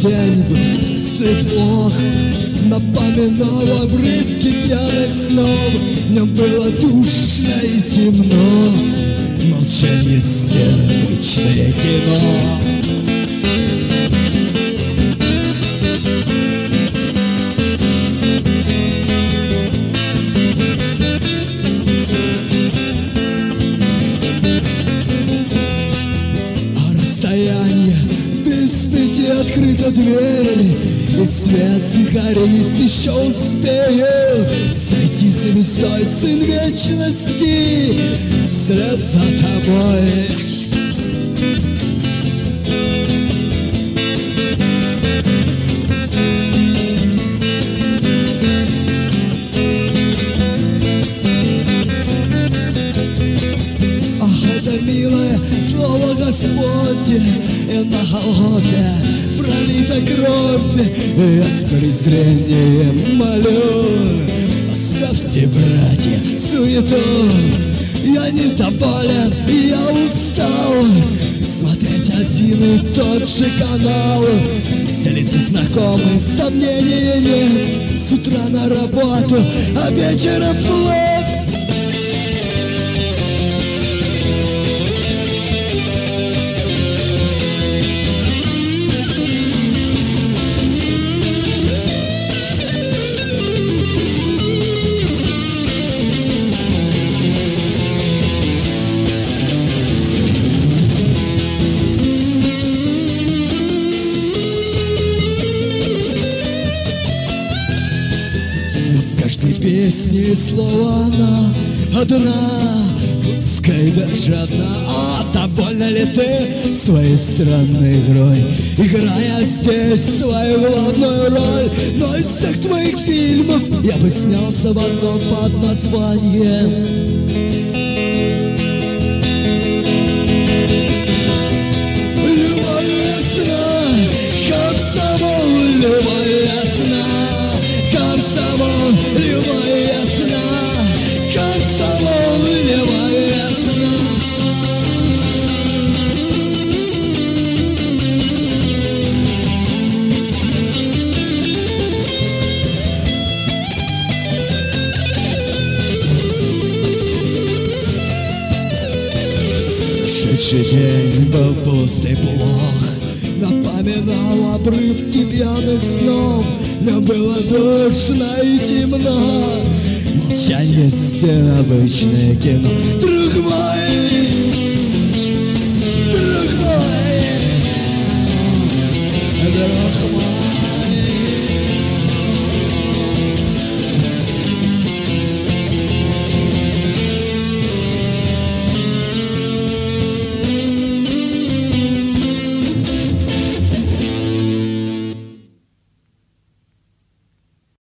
день был пустый плох, напоминал обрывки пьяных снов. В нем было душно и темно, молчание стен, обычное кино. Без пяти открыта дверь, и свет горит, еще успею зайти звездой, сын вечности, вслед за тобой. Ах, это милое слово Господне, и на Голгофе пролита кровь. Я с презрением молю: оставьте, братья, суету. Я не доволен, я устал смотреть один и тот же канал. Все лица знакомы, сомнений нет. С утра на работу, а вечером флот. Песни слова она одна, пускай даже одна. А довольна ли ты своей странной игрой, играя здесь свою главную роль? Но из всех твоих фильмов я бы снялся в одном под названием «Любовь ясна, комсомол, любовь ясна, комсомол, любовь ясна, комсомол, любовь ясна». Шедший день был пустый плох, напоминал обрывки пьяных снов. Нам было душно и темно, молчание стен, обычное кино. Друг мой,